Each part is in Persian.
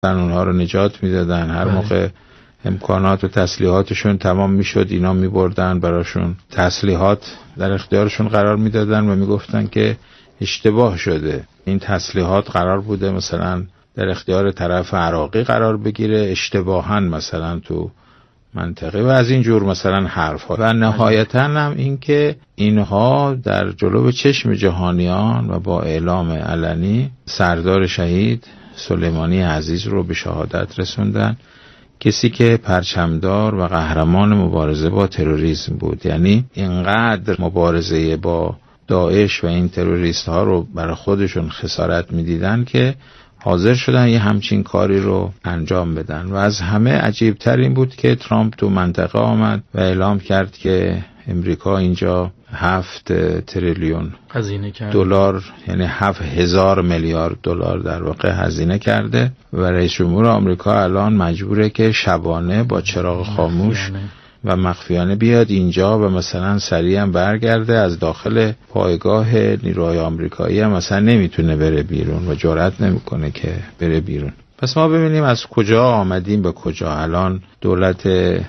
اونها رو نجات میدادن. هر موقع امکانات و تسلیحاتشون تمام میشد اینا میبردن براشون تسلیحات در اختیارشون قرار میدادن و میگفتن که اشتباه شده، این تسلیحات قرار بوده مثلا در اختیار طرف عراقی قرار بگیره، اشتباهاً مثلا تو منطقه و از این جور مثلا حرف‌ها. و نهایتاً هم این که اینها در جلو چشم جهانیان و با اعلام علنی سردار شهید سلیمانی عزیز رو به شهادت رسوندن، کسی که پرچمدار و قهرمان مبارزه با تروریسم بود. یعنی اینقدر مبارزه با داعش و این تروریست ها رو برای خودشون خسارت میدیدن که حاضر شدن یه همچین کاری رو انجام بدن. و از همه عجیبتر این بود که ترامپ تو منطقه آمد و اعلام کرد که امریکا اینجا 7 تریلیون دلار، یعنی 7000 میلیارد دلار در واقع هزینه کرده و رئیس جمهور آمریکا الان مجبوره که شبانه با چراغ خاموش و مخفیانه بیاد اینجا و مثلا سریعا برگرده. از داخل پایگاه نیروهای آمریکایی هم مثلا نمیتونه بره بیرون و جرئت نمیکنه که بره بیرون. پس ما ببینیم از کجا آمدیم به کجا. الان دولت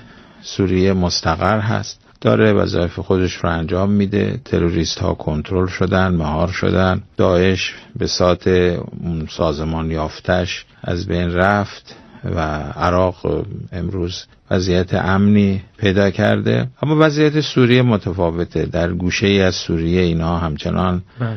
سوریه مستقر هست، داره وظایف خودش رو انجام میده، تروریست ها کنترل شدن، مهار شدن، داعش به سات سازمان یافتش از بین رفت و عراق امروز وضعیت امنی پیدا کرده. اما وضعیت سوریه متفاوته. در گوشه ای از سوریه اینا همچنان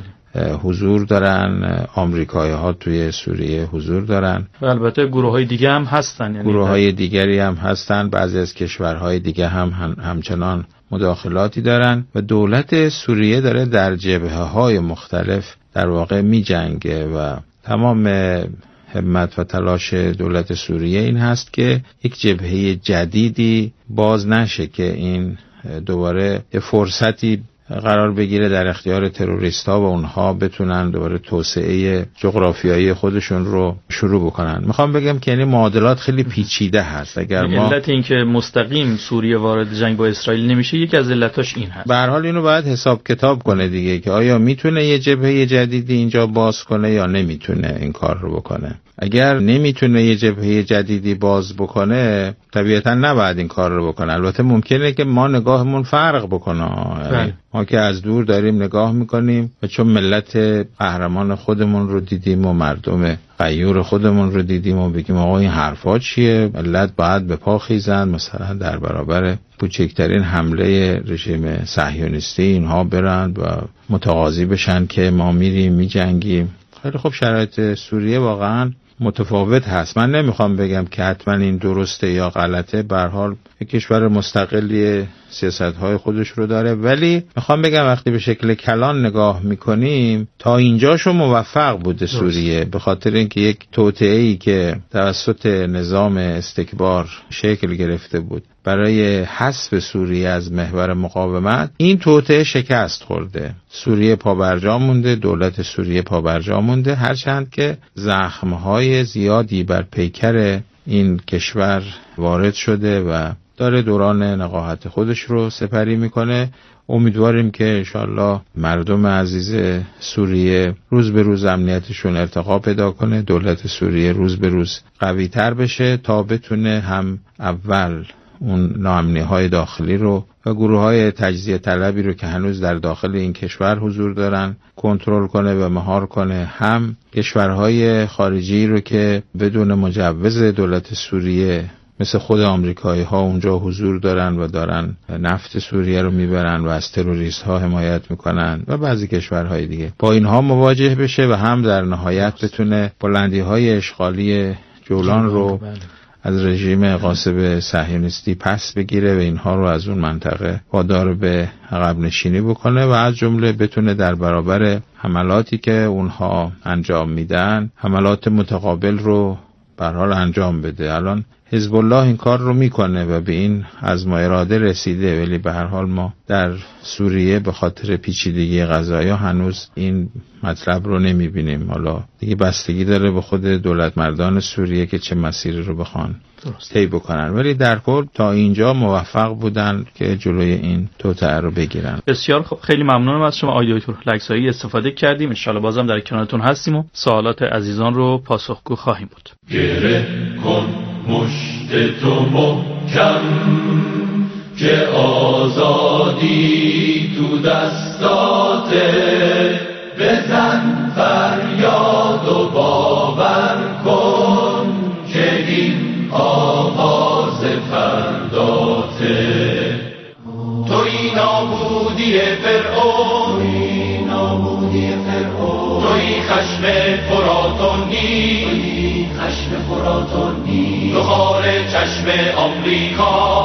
حضور دارن، آمریکایی ها توی سوریه حضور دارن و البته گروه های دیگه هم هستن، یعنی گروه های دیگری هم هستن. بعضی از کشورهای دیگه همچنان مداخلاتی دارن و دولت سوریه داره در جبهه های مختلف در واقع می جنگه و تمام همت و تلاش دولت سوریه این هست که یک جبهه جدیدی باز نشه که این دوباره فرصتی قرار بگیره در اختیار تروریست‌ها و اونها بتونن دوباره توسعه جغرافیایی خودشون رو شروع بکنن. میخوام بگم که یعنی معادلات خیلی پیچیده هست. اگر ما علت این که مستقیم سوریه وارد جنگ با اسرائیل نمیشه یکی از علتاش این هست. به هر حال اینو باید حساب کتاب کنه دیگه که آیا میتونه یه جبهه جدیدی اینجا باز کنه یا نمیتونه این کار رو بکنه. اگر نمیتونه یه جبهه جدیدی باز بکنه طبیعتا نباید این کار رو بکنه. البته ممکنه که ما نگاهمون فرق بکنه، ما که از دور داریم نگاه میکنیم و چون ملت قهرمان خودمون رو دیدیم و مردم غیور خودمون رو دیدیم و بگیم آقا این حرفا چیه، ملت باید به پا خیزن مثلا در برابر کوچکترین حمله رژیم صهیونیستی اینها برند و متقاضی بشن که ما میریم میجنگیم. خیلی خوب، شرایط سوریه واقعا متفاوت هست. من نمیخوام بگم که حتما این درسته یا غلطه، به هر حال یک کشور مستقلی سیاست‌های خودش رو داره، ولی میخوام بگم وقتی به شکل کلان نگاه میکنیم تا اینجاشو موفق بوده سوریه، به خاطر اینکه یک توطئه‌ای که توسط نظام استکبار شکل گرفته بود برای حذف سوریه از محور مقاومت، این توطئه شکست خورده. سوریه پابرجا مونده، دولت سوریه پابرجا مونده، هرچند که زخم‌های زیادی بر پیکر این کشور وارد شده و داره دوران نقاهت خودش رو سپری میکنه. امیدواریم که انشالله مردم عزیز سوریه روز به روز امنیتشون ارتقا پیدا کنه، دولت سوریه روز به روز قوی تر بشه تا بتونه هم اول اون ناامنی‌های داخلی رو و گروه‌های تجزیه طلبی رو که هنوز در داخل این کشور حضور دارن کنترل کنه و مهار کنه، هم کشورهای خارجی رو که بدون مجوز دولت سوریه مثل خود آمریکایی ها اونجا حضور دارن و دارن نفت سوریه رو میبرن و از تروریست ها حمایت میکنن و بعضی کشورهای دیگه با اینها مواجه بشه و هم در نهایت بتونه بلندی های اشغالی جولان رو از رژیم غاصب صهیونیستی پس بگیره و اینها رو از اون منطقه وادار به عقب نشینی بکنه و از جمله بتونه در برابر حملاتی که اونها انجام میدن حملات متقابل رو به هر حال انجام بده. الان حزب الله این کار رو میکنه و به این عزم و اراده رسیده، ولی به هر حال ما در سوریه به خاطر پیچیدگی قضایا هنوز این مطلب رو نمیبینیم. حالا دیگه بستگی داره به خود دولت مردان سوریه که چه مسیری رو بخوان طی بکنن، ولی در کل تا اینجا موفق بودن که جلوی این توطئه رو بگیرن. بسیار خوب، خیلی ممنونم از شما آقای دکتر لکزایی. استفاده کردیم، ان شاءالله بازم در کنارتون هستیم و سوالات عزیزان رو پاسخگو خواهیم بود. گره کن مشت تو محکم که آزادی تو دستاته، بزن فریاد و باور کن که این آغاز فرداته. توی نابودی فرعون، توی خشم فراتونی، تو خار چشم آمریکا،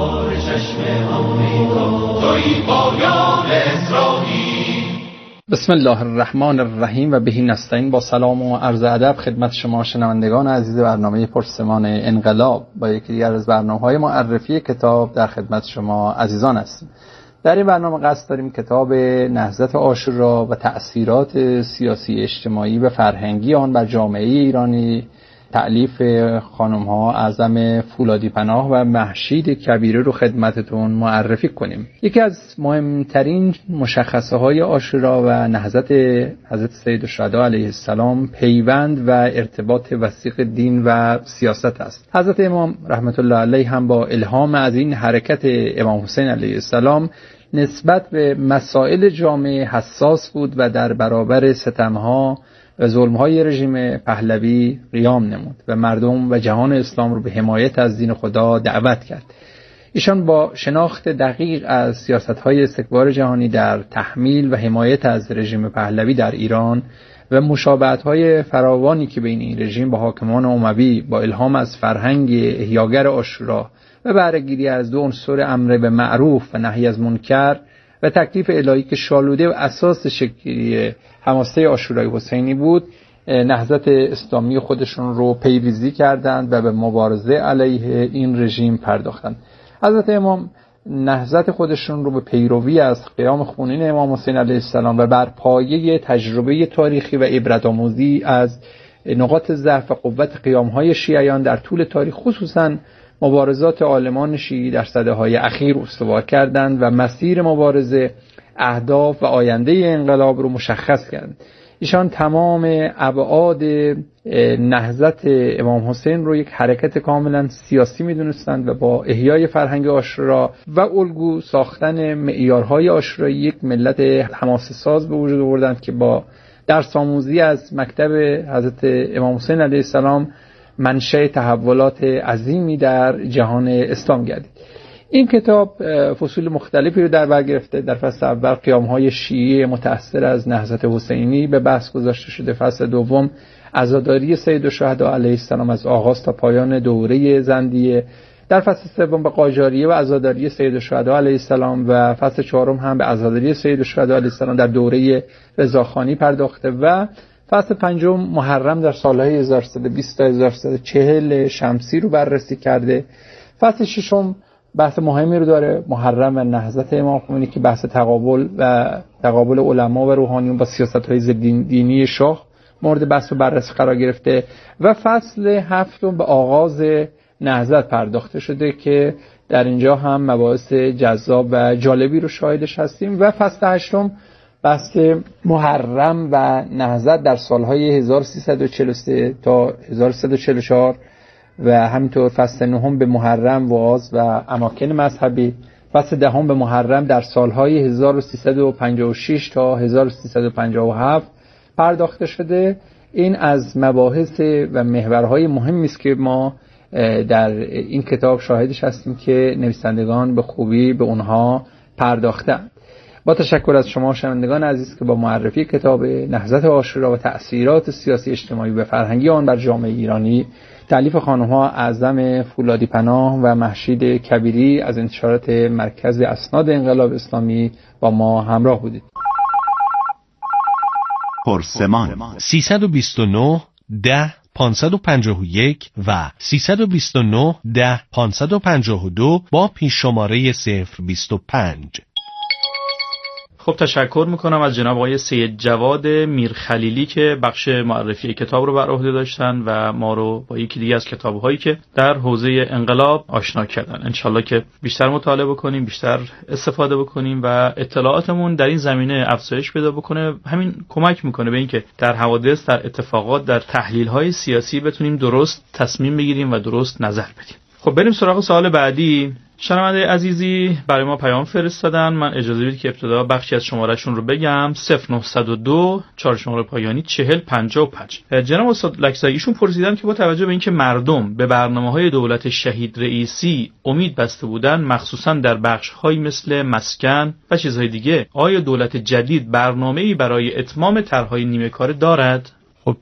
توی پایان اسرائیل. بسم الله الرحمن الرحیم و بهی نستعین. با سلام و عرض ادب خدمت شما شنوندگان عزیز برنامه پرسمان انقلاب، با یکی دیگر از برنامه‌های معرفی کتاب در خدمت شما عزیزان هستیم. در این برنامه قصد داریم کتاب نهضت عاشورا و تأثیرات سیاسی اجتماعی و فرهنگی آن بر جامعه ایرانی، تألیف خانم‌ها اعظم فولادی پناه و مهشید کبیره رو خدمتتون معرفی کنیم. یکی از مهمترین مشخصه‌های عاشورا و نهضت حضرت سیدالشهدا علیه السلام پیوند و ارتباط وثیق دین و سیاست است. حضرت امام رحمت الله علیه هم با الهام از این حرکت امام حسین علیه السلام نسبت به مسائل جامعه حساس بود و در برابر ستم‌ها و ظلم‌های رژیم پهلوی قیام نمود و مردم و جهان اسلام رو به حمایت از دین خدا دعوت کرد. ایشان با شناخت دقیق از سیاست‌های استکبار جهانی در تحمیل و حمایت از رژیم پهلوی در ایران و مشابهت‌های فراوانی که بین این رژیم با حاکمان اموی با الهام از فرهنگ احیاگر عاشورا و بهره‌گیری از دو عنصر امر به معروف و نهی از منکر و تکلیف الهی که شالوده و اساس شکلی حماسه عاشورای حسینی بود، نهضت اسلامی خودشون رو پیریزی کردند و به مبارزه علیه این رژیم پرداختند. حضرت امام نهضت خودشون رو به پیروی از قیام خونین امام حسین علیه السلام و بر پایه تجربه تاریخی و عبرت‌آموزی از نقاط ضعف و قوت قیام‌های شیعیان در طول تاریخ، خصوصاً مبارزات عالمان شیعی در سده‌های اخیر استوار کردند و مسیر مبارزه، اهداف و آینده انقلاب رو مشخص کردند. ایشان تمام ابعاد نهضت امام حسین رو یک حرکت کاملا سیاسی می‌دونستند و با احیای فرهنگ عاشورا و الگو ساختن معیارهای عاشورایی یک ملت حماسه‌ساز به وجود آوردند که با درس آموزی از مکتب حضرت امام حسین علیه السلام منشأ تحولات عظیمی در جهان اسلام گردید. این کتاب فصول مختلفی رو در بر گرفته. در فصل اول قیام‌های شیعی متأثر از نهضت حسینی به بحث گذاشته شده. فصل دوم عزاداری سیدالشهدا علیه السلام از آغاز تا پایان دوره زندیه. در فصل سوم به قاجاریه و عزاداری سیدالشهدا علیه السلام و فصل چهارم هم به عزاداری سیدالشهدا علیه السلام در دوره رضاخانی پرداخته و فصل پنجم محرم در سالهای 1320 تا 1340 شمسی رو بررسی کرده. فصل ششم بحث مهمی رو داره، محرم و نهضت امام خمینی، که بحث تقابل علما و روحانیون با سیاست‌های ضد دینی شاه مورد بحث و بررسی قرار گرفته و فصل هفتم به آغاز نهضت پرداخته شده که در اینجا هم مباحث جذاب و جالبی رو شاهدش هستیم و فصل هشتم بحث محرم و نهضت در سالهای 1343 تا 1344 و همینطور فصل نهم به محرم وعاظ و اماکن مذهبی، فصل دهم به محرم در سالهای 1356 تا 1357 پرداخته شده. این از مباحث و محورهای مهمی است که ما در این کتاب شاهدش هستیم که نویسندگان به خوبی به اونها پرداختند. با تشکر از شما شنوندگان عزیز که با معرفی کتاب نهضت عاشورا و تأثیرات سیاسی اجتماعی و فرهنگی آن بر جامعه ایرانی، تألیف خانم‌ها اعظم فولادی پناه و مهشید کبیری از انتشارات مرکز اسناد انقلاب اسلامی با ما همراه بودید. پرسمان 329 10 551 و 329 10 552 با پیش شماره 025. خب تشکر میکنم از جناب آقای سید جواد میرخلیلی که بخش معرفی کتاب رو بر عهده داشتن و ما رو با یکی دیگه از کتاب‌هایی که در حوزه انقلاب آشنا کردن. انشالله که بیشتر مطالعه بکنیم، بیشتر استفاده بکنیم و اطلاعاتمون در این زمینه افزایش پیدا بکنه. همین کمک میکنه به اینکه در حوادث، در اتفاقات، در تحلیل‌های سیاسی بتونیم درست تصمیم بگیریم و درست نظر بدیم. خب بریم سراغ سوال بعدی. شنونده عزیزی برای ما پیام فرستادن. من اجازه بدید که ابتدا بخشی از شمارهشون رو بگم. 0902 4 شماره پایانی 4055. جناب استاد لکزایی ایشون پرسیدن که با توجه به اینکه مردم به برنامه‌های دولت شهید رئیسی امید بسته بودن، مخصوصا در بخش‌هایی مثل مسکن و چیزهای دیگه، آیا دولت جدید برنامه‌ای برای اتمام طرح‌های نیمه کاره دارد؟ خب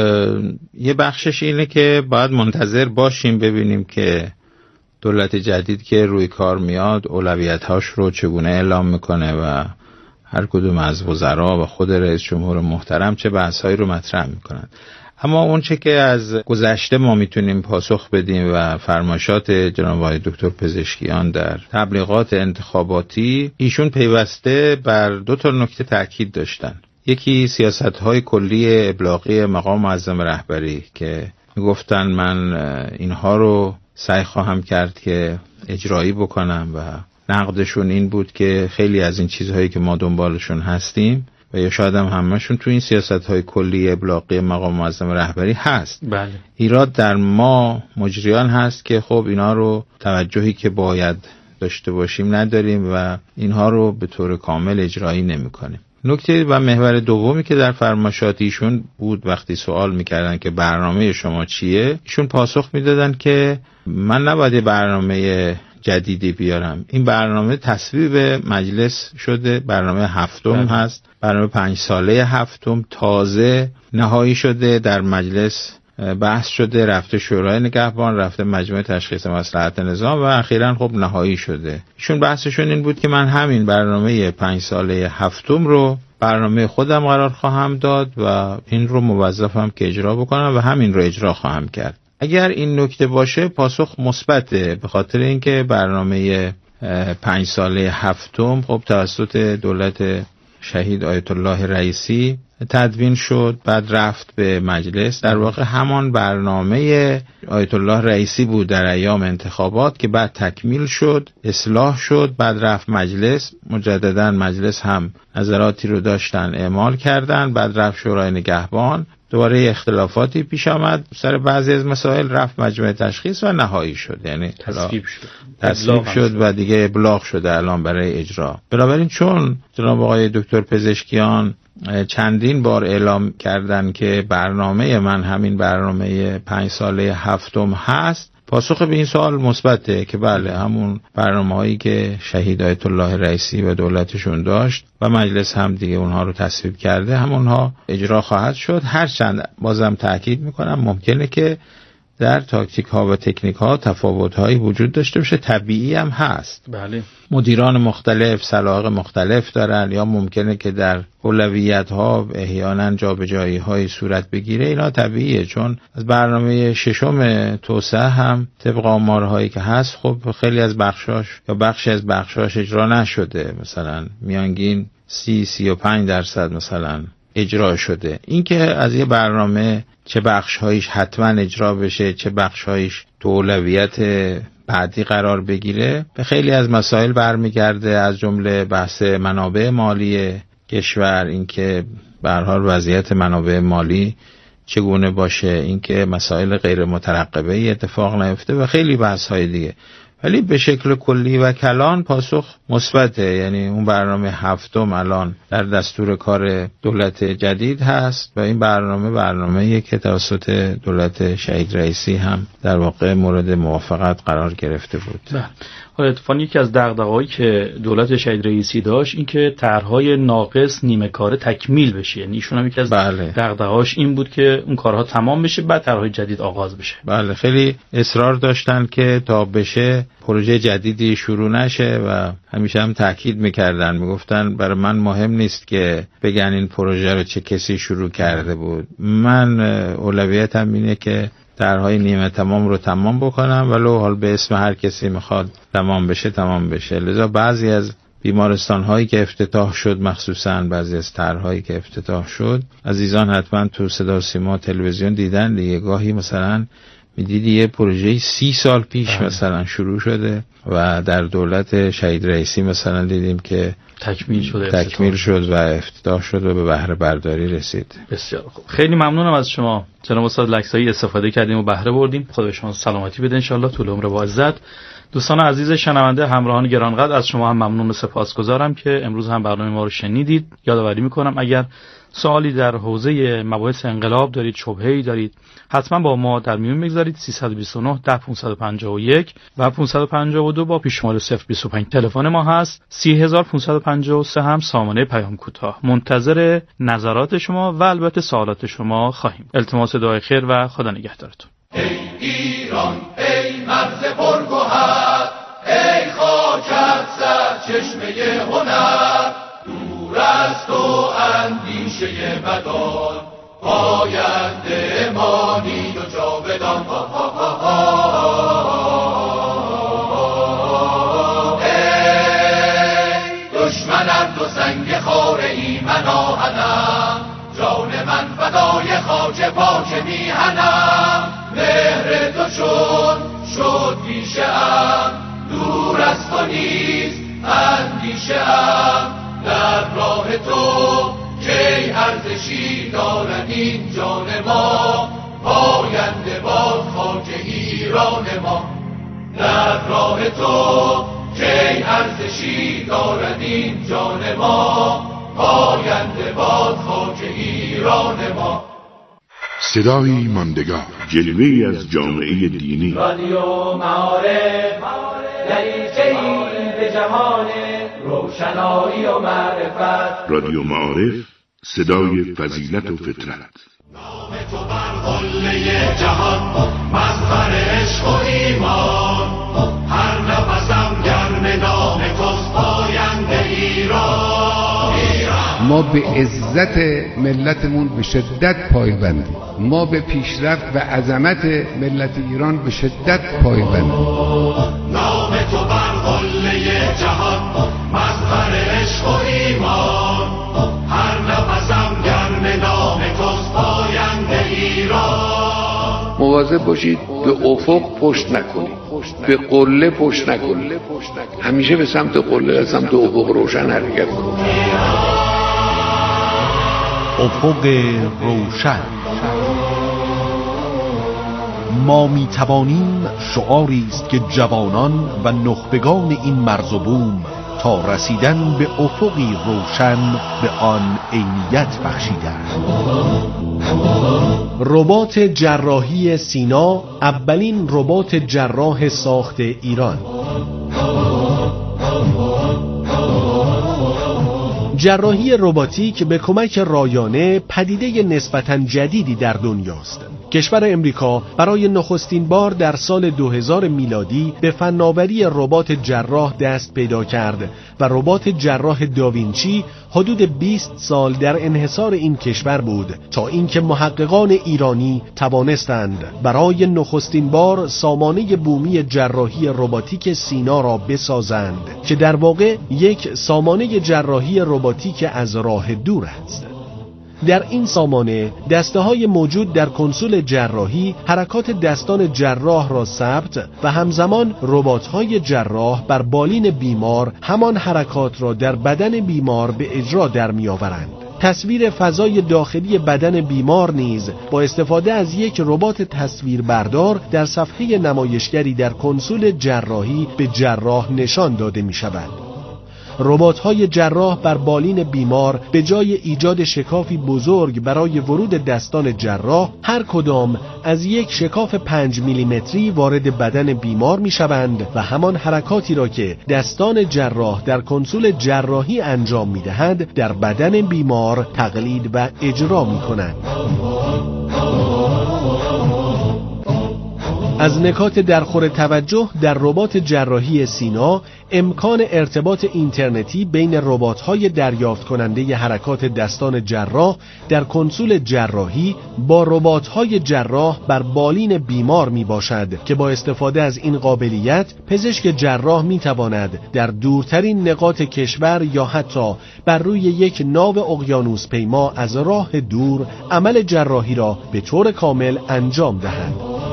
یه بخشش اینه که باید منتظر باشیم ببینیم که دولت جدید که روی کار میاد اولویت‌هاش رو چگونه اعلام میکنه و هر کدوم از وزرا و خود رئیس جمهور محترم چه بحث‌هایی رو مطرح میکنن. اما اون چه که از گذشته ما میتونیم پاسخ بدیم و فرمایشات جناب آقای دکتر پزشکیان در تبلیغات انتخاباتی، ایشون پیوسته بر دو تا نکته تاکید داشتن. یکی سیاست‌های کلی ابلاغی مقام معظم رهبری که میگفتن من اینها رو سعی خواهم کرد که اجرایی بکنم و نقدشون این بود که خیلی از این چیزهایی که ما دنبالشون هستیم و یا شاید هم همشون تو این سیاست‌های کلی ابلاغی مقام معظم رهبری هست. بله. ایراد در ما مجریان هست که خب اینا رو توجهی که باید داشته باشیم نداریم و اینها رو به طور کامل اجرایی نمی‌کنیم. نکته و محور دومی که در فرمایشات ایشون بود وقتی سوال میکردن که برنامه شما چیه، ایشون پاسخ میدادن که من نباید برنامه جدیدی بیارم. این برنامه تصویب مجلس شده، برنامه هفتم هست، برنامه 5 ساله هفتم تازه نهایی شده، در مجلس بحث شده، رفته شورای نگهبان، رفته مجمع تشخیص مصلحت نظام و اخیراً خب نهایی شده. ایشون بحثشون این بود که من همین برنامه 5 ساله هفتم رو برنامه خودم قرار خواهم داد و این رو موظفم که اجرا بکنم و همین رو اجرا خواهم کرد. اگر این نکته باشه پاسخ مثبته، به خاطر اینکه برنامه 5 ساله هفتم خب توسط دولت شهید آیت الله رئیسی تدوین شد، بعد رفت به مجلس. در واقع همان برنامه آیت الله رئیسی بود در ایام انتخابات که بعد تکمیل شد، اصلاح شد، بعد رفت مجلس، مجددا مجلس هم نظراتی رو داشتن اعمال کردن، بعد رفت شورای نگهبان، دوباره اختلافاتی پیش آمد سر بعضی از مسائل، رفت مجمع تشخیص و نهایی شد، یعنی تصویب شد و دیگه ابلاغ شده الان برای اجرا. بنابراین چون جناب آقای دکتر پزشکیان چندین بار اعلام کردن که برنامه من همین برنامه 5 ساله هفتم هست، پاسخ به این سوال مثبته که بله همون برنامه‌هایی که شهید آیت الله رئیسی و دولتشون داشت و مجلس هم دیگه اونها رو تصویب کرده همونها اجرا خواهد شد. هرچند بازم تاکید میکنم ممکنه که در تاکتیک ها و تکنیک ها تفاوت هایی وجود داشته باشه، طبیعی هم هست. بله. مدیران مختلف سلاح مختلف دارن یا ممکنه که در اولویت ها احیانا جابجایی های صورت بگیره، اینا طبیعیه، چون از برنامه 6 توسعه هم طبق آمارهایی که هست خب خیلی از بخشاش یا بخشی از بخشاش اجرا نشده، مثلا میانگین 30-35% مثلا اجرا شده. این که از یه برنامه چه بخش‌هایش حتما اجرا بشه، چه بخش‌هایش تو اولویت بعدی قرار بگیره، به خیلی از مسائل برمیگرده، از جمله بحث منابع مالی کشور، اینکه به هر حال وضعیت منابع مالی چگونه باشه، اینکه مسائل غیر مترقبه اتفاق نیفته و خیلی بحث‌های دیگه. ولی به شکل کلی و کلان پاسخ مثبته، یعنی اون برنامه هفتم الان در دستور کار دولت جدید هست و این برنامه‌ای که توسط دولت شهید رئیسی هم در واقع مورد موافقت قرار گرفته بود. حالا اتفاقی یکی از دغدغه‌هایی که دولت شهید رئیسی داشت این که طرح‌های ناقص نیمه کاره تکمیل بشه، یعنی ایشون هم یکی از دغدغه‌هاش این بود که اون کارها تمام بشه بعد طرح‌های جدید آغاز بشه. بله، خیلی اصرار داشتن که تا بشه پروژه جدیدی شروع نشه و همیشه هم تاکید می‌کردن، میگفتن برای من مهم نیست که بگن این پروژه رو چه کسی شروع کرده بود، من اولویتم اینه که طرح‌های نیمه تمام رو تمام بکنم ولو حال به اسم هر کسی میخواد تمام بشه. لذا بعضی از بیمارستان‌هایی که افتتاح شد، مخصوصاً بعضی از طرح‌هایی که افتتاح شد، عزیزان حتما تو صدا و سیما تلویزیون دیدن دیگه، گاهی مثلا میدیدی یه پروژه 30 سال پیش مثلا شروع شده و در دولت شهید رئیسی مثلا دیدیم که تکمیل شد و افتتاح شد و به بهره برداری رسید. بسیار خوب، خیلی ممنونم از شما جناب استاد لکسایی، استفاده کردیم و بهره بردیم. خدا به شما سلامتی بده ان شاء الله، طول عمر و عزت. دوستان عزیز شنونده، همراهان گرانقدر، از شما هم ممنون و سپاسگزارم که امروز هم برنامه ما رو شنیدید. یادآوری میکنم اگر سوالی در حوزه مباحث انقلاب دارید، شبهه‌ای دارید، حتما با ما در میون بگذارید. 329 10 551 و 552 با پیش‌شماره 025 تلفن ما هست. 3553 هم سامانه پیام کوتاه. منتظر نظرات شما و البته سوالات شما خواهیم. التماس دعای خیر و خدا نگهدارتون. ای ایران، ای مرز پرگوهر، ای خاکت سرچشمه هنر، دور از تو اندیشه بدان، پاینده مانی و جاودان. ای دشمنم دو سنگ خاره ای من آهنم، جان من فدای خاک پاک میهنم. مهر تو شد پیشه ام، دور از تو نیست اندیشه ام. در راه تو کی ارزشی دارد این جان ما، پاینده باد خاک ایران ما. در راه تو کی ارزشی دارد این جان ما، پاینده باد خاک ایران ما. صدایی ماندگار، جلوه‌ای از جامعه دینی. رادیو معارف، دریچه‌ای به جهان روشنایی و معرفت. رادیو معارف، صدای فضیلت و فطرت. نام تو بر قله جهان، مظهر عشق و ایمان. هر نفسم گرم نام توست، پاینده ایران. ما به عزت ملتمون به شدت پایبندیم، ما به پیشرفت و عظمت ملت ایران به شدت پایبندیم. نام تو بر قله جهان، مظهر عشق و ایمان. هر نفسم گرم نام توست، پاینده ایران. مواظب باشید به افق پشت نکنید، به قله پشت نکنید، همیشه به سمت قله، به سمت افق روشن حرکت کنید. افق روشن. ما می توانیم شعاری است که جوانان و نخبگان این مرز و بوم تا رسیدن به افقی روشن به آن عینیت بخشیدند. ربات جراحی سینا، اولین ربات جراح ساخت ایران. جراحی رباتیک به کمک رایانه پدیده نسبتاً جدیدی در دنیاست. کشور امریکا برای نخستین بار در سال 2000 میلادی به فناوری ربات جراح دست پیدا کرد و ربات جراح داوینچی حدود 20 سال در انحصار این کشور بود تا اینکه محققان ایرانی توانستند برای نخستین بار سامانه بومی جراحی رباتیک سینا را بسازند که در واقع یک سامانه جراحی رباتیک از راه دور است. در این سامانه دسته‌های موجود در کنسول جراحی حرکات دستان جراح را ثبت و همزمان ربات‌های جراح بر بالین بیمار همان حرکات را در بدن بیمار به اجرا در می‌آورند. تصویر فضای داخلی بدن بیمار نیز با استفاده از یک ربات تصویربردار در صفحه نمایشگری در کنسول جراحی به جراح نشان داده می‌شود. ربات‌های جراح بر بالین بیمار به جای ایجاد شکافی بزرگ برای ورود دستان جراح، هر کدام از یک شکاف 5 میلیمتری وارد بدن بیمار می‌شوند و همان حرکاتی را که دستان جراح در کنسول جراحی انجام می‌دهند در بدن بیمار تقلید و اجرا می‌کنند. از نکات درخور توجه در ربات جراحی سینا، امکان ارتباط اینترنتی بین ربات‌های دریافت کننده حرکات دستان جراح در کنسول جراحی با ربات‌های جراح بر بالین بیمار می باشد که با استفاده از این قابلیت پزشک جراح می تواند در دورترین نقاط کشور یا حتی بر روی یک ناو اقیانوس پیما از راه دور عمل جراحی را به طور کامل انجام دهد.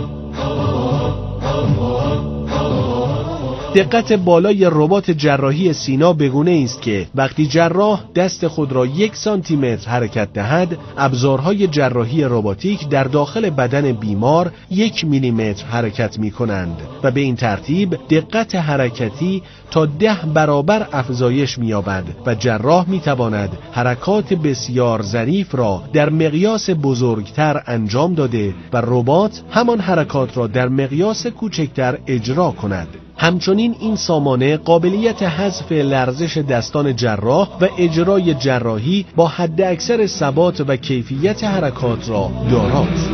دقت بالای ربات جراحی سینا بگونه است که وقتی جراح دست خود را 1 سانتیمتر حرکت دهد، ابزارهای جراحی رباتیک در داخل بدن بیمار 1 میلیمتر حرکت می کنند و به این ترتیب دقت حرکتی تا 10 برابر افزایش می یابد و جراح می تواند حرکات بسیار ظریف را در مقیاس بزرگتر انجام داده و ربات همان حرکات را در مقیاس کوچکتر اجرا کند. همچنین این سامانه قابلیت حذف لرزش دستان جراح و اجرای جراحی با حد اکثر ثبات و کیفیت حرکات را داراست.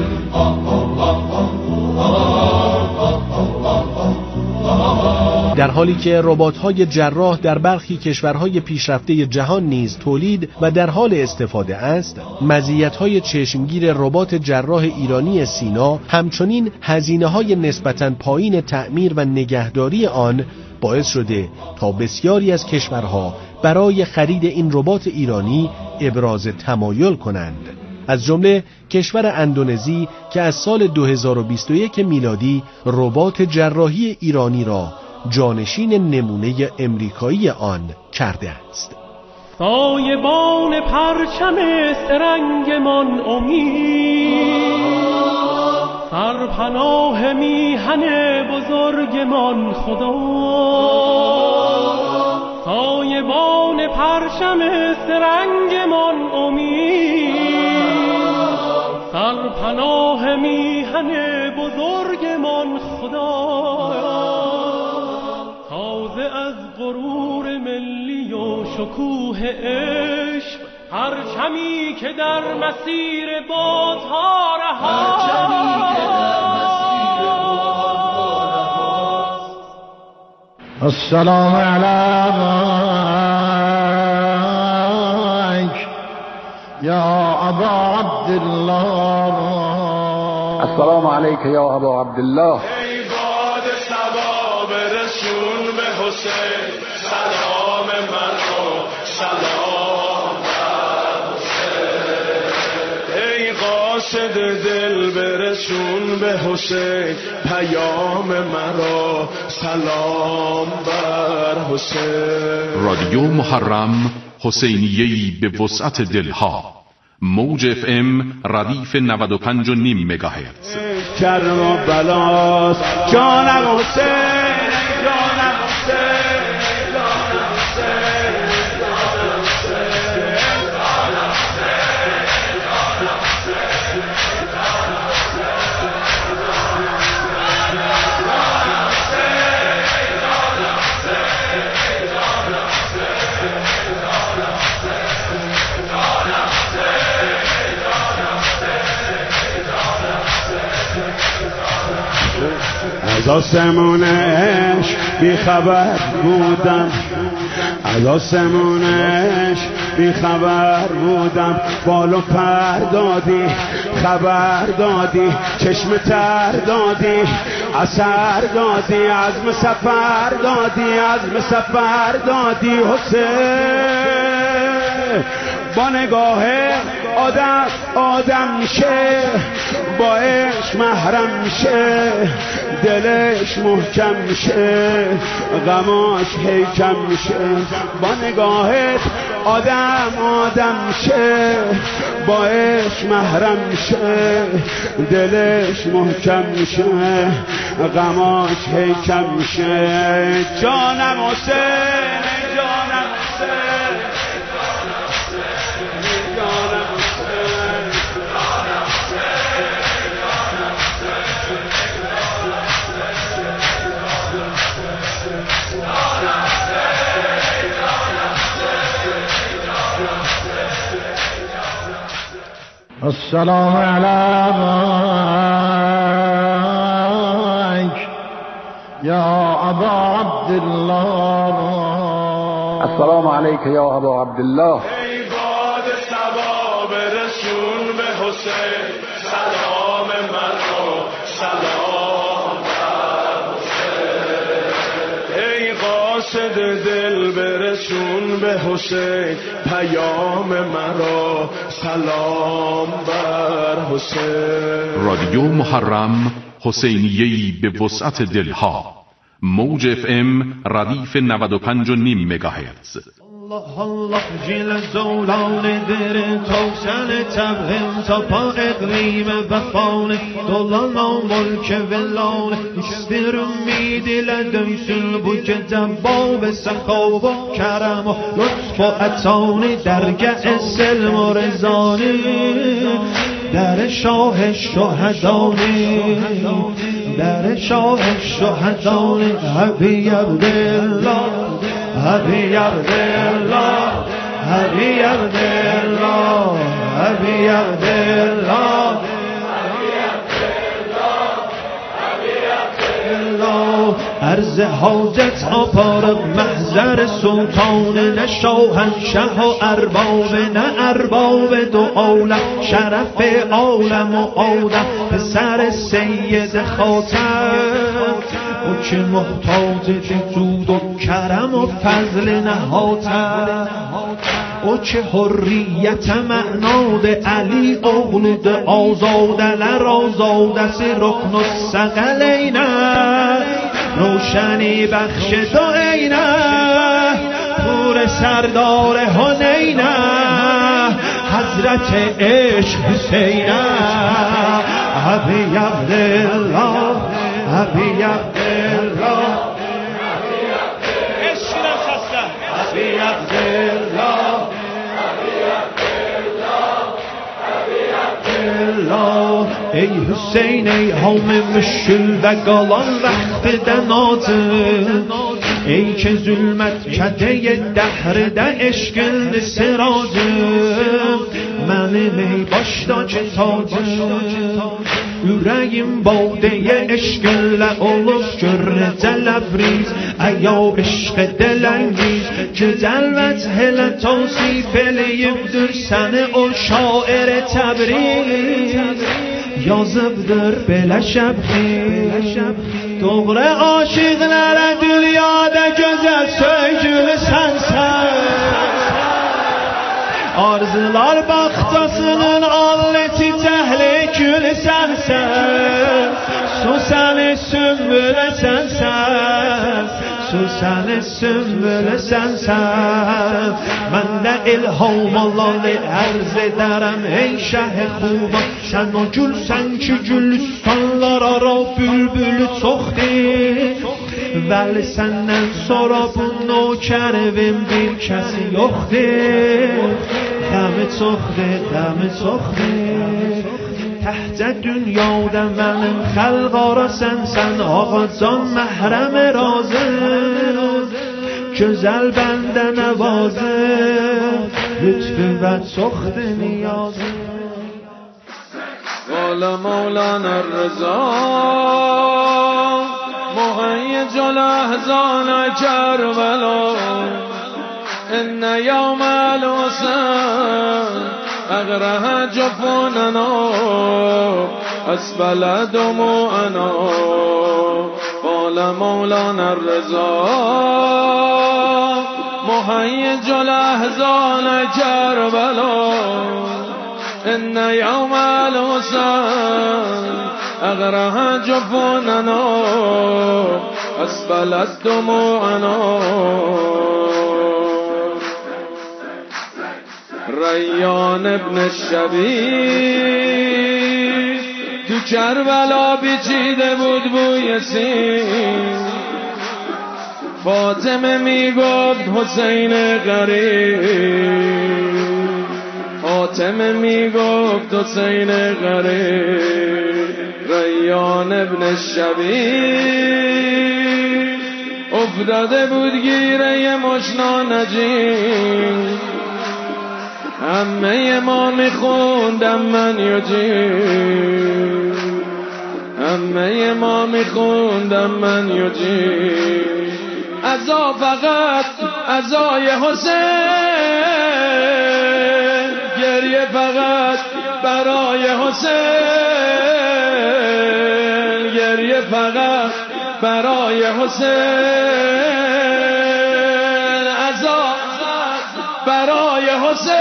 در حالی که ربات‌های جراح در برخی کشورهای پیشرفته جهان نیز تولید و در حال استفاده است، مزیت‌های چشمگیر ربات جراح ایرانی سینا همچنین هزینه‌های نسبتاً پایین تعمیر و نگهداری آن باعث شده تا بسیاری از کشورها برای خرید این ربات ایرانی ابراز تمایل کنند. از جمله کشور اندونزی که از سال 2021 میلادی ربات جراحی ایرانی را جانشین نمونه امریکایی آن کرده است. سایبان پرچم سرنگمان امید، سرپناه میهن بزرگمان خدا. سایبان پرچم سرنگمان امید، سرپناه میهن بزرگمان خدا. تازه از غرور ملی و شکوه عشق، پرچمی که در مسیر بادها رهاست. السلام علیک یا ابا عبدالله. السلام علیک یا ابا عبدالله. ای باد صبا برسون به حسین، سلام من و سلام بر حسین. ای قاصد دل برسون به حسین، پیام مرا سلام بر حسین. رادیو محرم، حسینیه‌ای به وسعت دلها. موج FM ردیف 95.5 مگاهرتز. کرم و بلاست جانم حسین، جانم حسین، جانم حسین، جانم حسین، جانم از آسمون عشق بی خبر بودم، از آسمون عشق بی خبر بودم. بالو پر دادی، خبر دادی، چشم تر دادی، اثر دادی، عزم سفر دادی، عزم سفر دادی. حسین با نگاه آدم میشه، با عشق محرم میشه، دلش محکم میشه، غماش هی کم میشه. با نگاهت آدم میشه، با عشق محرم میشه، دلش محکم میشه، غماش هی کم میشه. جانم حسین، جانم السلام عليك يا أبا عبد الله. السلام عليك يا أبا عبد الله. ای باد صبا برسون به حسین سلام من رو سلام بر حسین. ای قاصد دل برسون به حسین پیام من رو سلام بر حسین. رادیو محرم، حسینیه‌ای به وسعت دلها. موج FM ردیف 95.5 مگاهرتز. الله الله جل زولان در توسن تبهم تا پا اقلیم وفان دولان و ملک ولان اشتر میدی لدیسل بوک دنباب سخاب و کرم و لطف و عطانی درگه سلم و رزانی در شاه شهدانی در شاه شهدانی حبی عبدالله حبی عبدالله حبی عبدالله حبی عبدالله عرض حاجت آپارد محضر سلطان نه شاهنشه و ارباب نه ارباب دو عالم شرف عالم و آدم پسر سید خاتم او که محتاج جود و کرم و فضل نهاتم او که حریت معناد علی اغلود آزاد لر آزاد سی رکن و سقلینه روشنی بخش دعینه پور سردار هنینه حضرت عشق حسینه حبی عبدالله حبی عبدالله عشق خسته حبی عبدالله ای حسین ای حامم مشل و گالان وقت دناتم ای که ظلمت کده دهر ده اشکل سراجم من می باشدا چه تاجم yüreğim balde'ye eşkelle olup görne telebriz Aya eşke delengiz Güzel ve hele tavsif eleyipdir seni o şair Tebriz Yazıbdır belə şəbxiz Doğru aşıqlara dünyada gözəl söygülü sənsən Arzular baxtasının alleti təhlükülü sənsən Susəni sümbülə sənsən Susəni sümbülə sənsən Mən də ilham Allah'ı ərz edərəm Ey şəh-i xubam Sən o gülsən ki gülüstanlar ara bülbülü çoxdir Vəli səndən sonra bu nökərvim bir kəsi yoxdur Qəmi çoxdur, qəmi çoxdur Təhcə dünyada mənim xəlq arasən Sən ağacan məhrəm razı Gözəl bəndə nəvazı Lütfü və çoxdur niyazı قال مولانا الرضا مهيج الأحزان كربلا إن يوم الوسن أغرها جفوننا أسفل دموعنا قال مولانا الرضا مهيج الأحزان كربلا إن يوم الوسن أغرها جفوننا أسفلت دموعنا ریان ابن الشبیب تو کربلا بیچیده بود بوی سین فاطمه میگفت حسین غریب، فاطمه میگفت حسین غریب. ریان ابن شبیب افتاده بود گیره مشنا نجیم، همه ما میخوندم من یجیم، همه ما میخوندم من یجیم. عزا فقط عزای حسین، گریه فقط برای حسین، گریه فقط برای حسین، عزا برای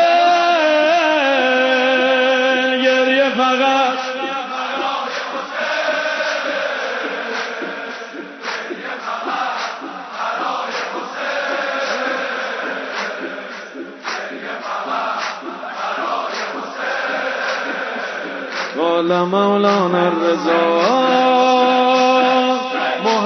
حسین، گریه فقط قال مولانا الرضا